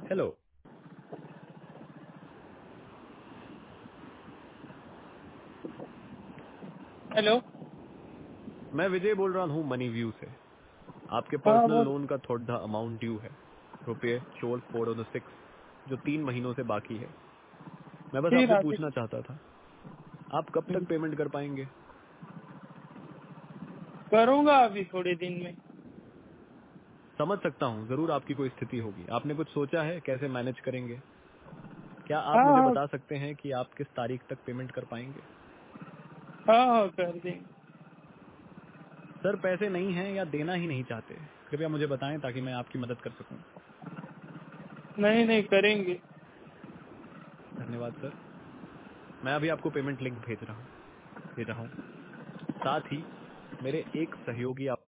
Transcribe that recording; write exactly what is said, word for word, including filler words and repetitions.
Hello. Hello. मैं विजय बोल रहा हूँ मनी व्यू से। आपके हाँ पर्सनल वो लोन का थोड़ा अमाउंट ड्यू है, रुपये चोर फोर ऑन सिक्स, जो तीन महीनों से बाकी है। मैं बस फिर आपसे आगे पूछना चाहता था, आप कब तक पेमेंट कर पाएंगे? करूँगा अभी थोड़े दिन में। समझ सकता हूँ, जरूर आपकी कोई स्थिति होगी। आपने कुछ सोचा है कैसे मैनेज करेंगे? क्या आप हाँ मुझे हाँ। बता सकते हैं कि आप किस तारीख तक पेमेंट कर पाएंगे? हाँ हाँ कर देंगे। सर पैसे नहीं हैं या देना ही नहीं चाहते? कृपया मुझे बताएं ताकि मैं आपकी मदद कर सकूं। नहीं नहीं करेंगे। धन्यवाद सर। मैं अभी आपको पेमेंट लिंक भेज रहा हूँ भेज रहा हूँ। साथ ही मेरे एक सहयोगी आप